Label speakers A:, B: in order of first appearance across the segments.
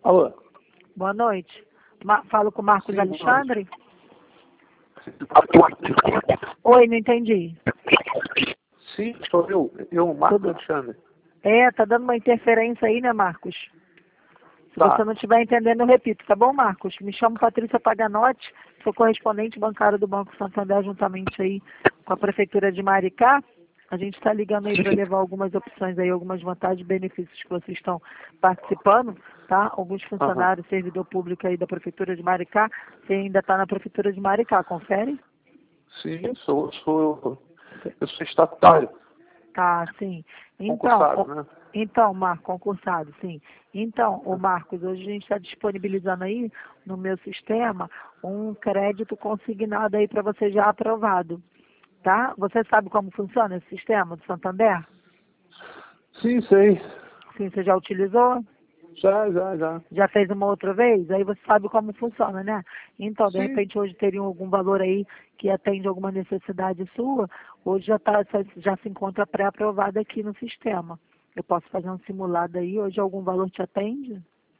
A: Alô?
B: Boa noite. Falo com o Marcos
A: Sim,
B: Alexandre? Oi, não entendi.
A: Sim, sou eu, Marcos
B: Tudo.
A: Alexandre.
B: Tá dando uma interferência aí, né, Marcos? Se
A: Tá.
B: você não estiver entendendo, eu repito, tá bom, Marcos? Me chamo Patrícia Paganotti, sou correspondente bancário do Banco Santander, juntamente aí com a Prefeitura de Maricá. A gente está ligando aí para levar algumas opções aí, algumas vantagens e benefícios que vocês estão participando, tá? Alguns
A: Aham.
B: funcionários, servidor público aí da Prefeitura de Maricá, você ainda está na Prefeitura de Maricá, confere?
A: Sim, eu sou estatutário,
B: Tá, sim.
A: concursado, né?
B: Então, Marco, concursado, sim. Então, o Marcos, hoje a gente está disponibilizando aí no meu sistema um crédito consignado aí para você já aprovado, tá? Você sabe como funciona esse sistema do Santander?
A: Sim, sei.
B: Sim, você já utilizou?
A: Já.
B: Já fez uma outra vez? Aí você sabe como funciona, né? Então, de
A: Sim.
B: repente, hoje teria algum valor aí que atende alguma necessidade sua, hoje já se encontra pré-aprovado aqui no sistema. Eu posso fazer um simulado aí, hoje algum valor te atende?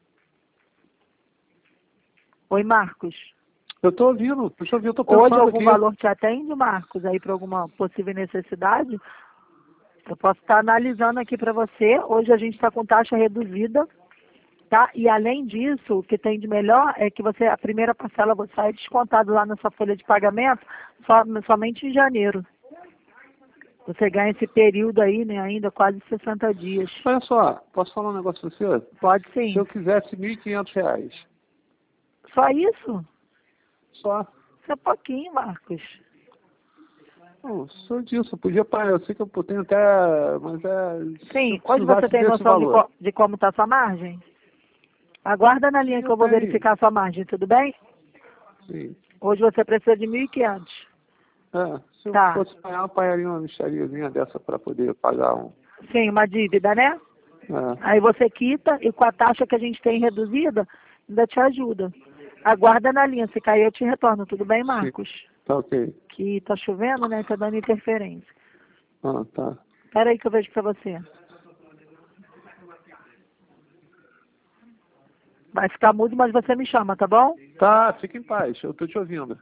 B: Oi, Marcos.
A: Eu tô ouvindo, eu tô
B: Hoje
A: pensando
B: algum
A: aqui.
B: valor te atende, Marcos, aí para alguma possível necessidade? Eu posso estar analisando aqui para você. Hoje a gente está com taxa reduzida. Tá? E além disso, o que tem de melhor é que você, a primeira parcela você sai descontado lá na sua folha de pagamento somente em janeiro. Você ganha esse período aí, né, ainda quase 60 dias.
A: Olha só, posso falar um negócio pra você?
B: Pode
A: Se eu
B: sim.
A: quisesse R$ 1.500,
B: Só isso?
A: só.
B: Isso é pouquinho, Marcos.
A: Não, sou disso, podia pagar, eu sei que eu tenho até, mas se eu
B: Sim, hoje você
A: precisasse
B: tem
A: desse
B: noção
A: valor.
B: de como está a sua margem? Aguarda na
A: Sim,
B: linha que
A: eu
B: eu vou
A: tenho.
B: verificar a sua margem, tudo bem?
A: Sim.
B: Hoje você precisa de 1.500.
A: Se eu
B: Tá.
A: fosse pagar, eu pagaria uma mixariazinha dessa para poder pagar um.
B: Sim, uma dívida, né?
A: É,
B: Aí você quita e com a taxa que a gente tem reduzida, ainda te ajuda. Aguarda na linha, se cair eu te retorno, tudo bem,
A: sim,
B: Marcos?
A: tá ok.
B: Que tá chovendo, né? Tá dando interferência.
A: Ah, tá.
B: Espera aí que eu vejo pra você. Vai ficar mudo, mas você me chama, tá bom?
A: Tá, fica em paz, eu tô te ouvindo.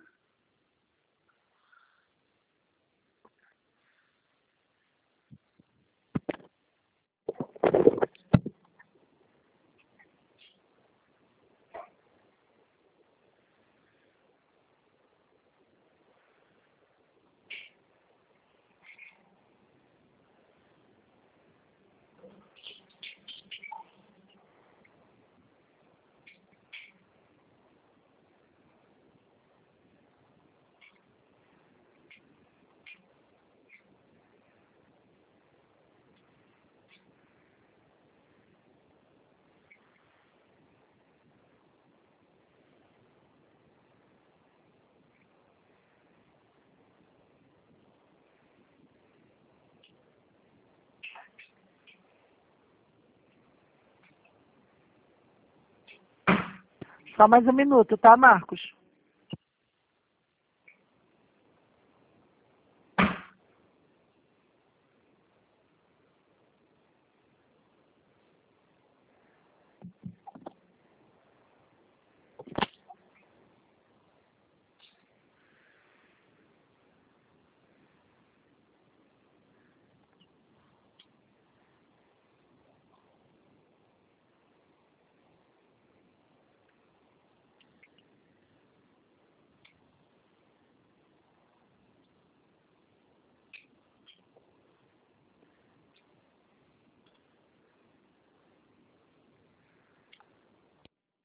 B: Só mais um minuto, tá, Marcos?